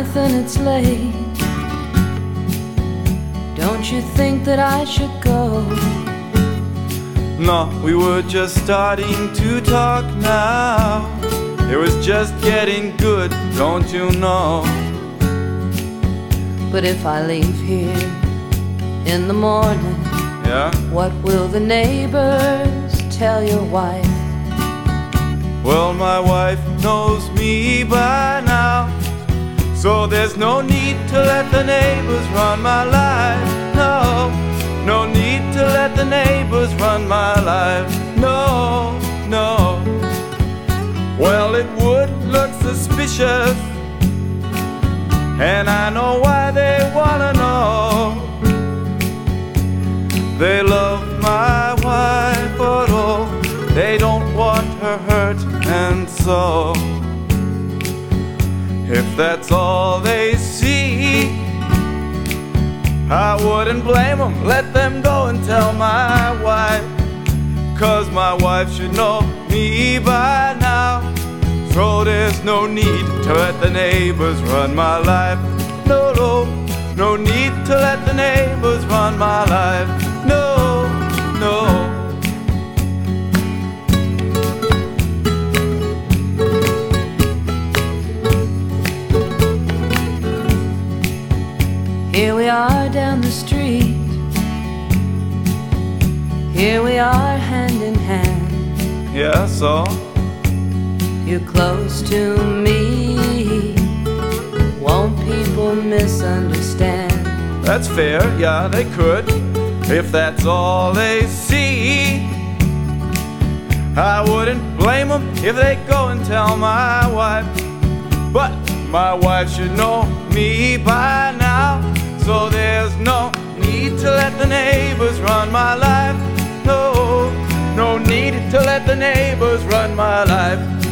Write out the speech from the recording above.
Jonathan, it's late. Don't you think that I should go? No, we were just starting to talk now. It was just getting good, don't you know? But if I leave here in the morning, Yeah? what will the neighbors tell your wife? Well, my wife knows me by now, so there's no need to let the neighbors run my life. No, no need to let the neighbors run my life. No, no. Well, it would look suspicious, and I know why they wanna know. They love my wife, but oh, they don't want her hurt, and so if that's all they see, I wouldn't blame them. Let them go and tell my wife, 'cause my wife should know me by now. So there's no need to let the neighbors run my life. No, no, no need to let the neighbors run my life. No, no. Here we are down the street. Here we are hand in hand. Yeah, so? You're close to me. Won't people misunderstand? That's fair, yeah, they could, if that's all they see. I wouldn't blame them if they go and tell my wife, but my wife should know me by now. So there's no need to let the neighbors run my life. No, no need to let the neighbors run my life.